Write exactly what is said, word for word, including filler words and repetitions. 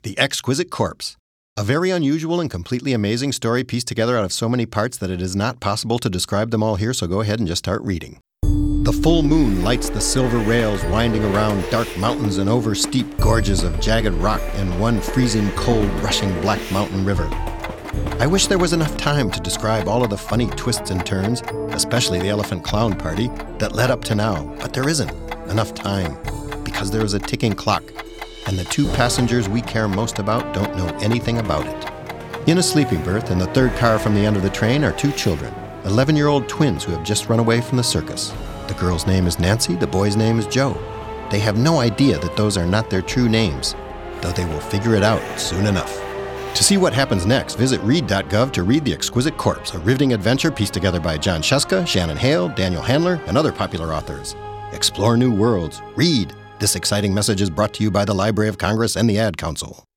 The Exquisite Corpse. A very unusual and completely amazing story pieced together out of so many parts that it is not possible to describe them all here, so go ahead and just start reading. The full moon lights the silver rails winding around dark mountains and over steep gorges of jagged rock and one freezing cold rushing black mountain river. I wish there was enough time to describe all of the funny twists and turns, especially the elephant clown party, that led up to now, but there isn't enough time because there is a ticking clock, and the two passengers we care most about don't know anything about it. In a sleeping berth in the third car from the end of the train are two children, eleven-year-old twins who have just run away from the circus. The girl's name is Nancy, the boy's name is Joe. They have no idea that those are not their true names, though they will figure it out soon enough. To see what happens next, visit read dot gov to read The Exquisite Corpse, a riveting adventure pieced together by Jon Scieszka, Shannon Hale, Daniel Handler, and other popular authors. Explore new worlds. Read. This exciting message is brought to you by the Library of Congress and the Ad Council.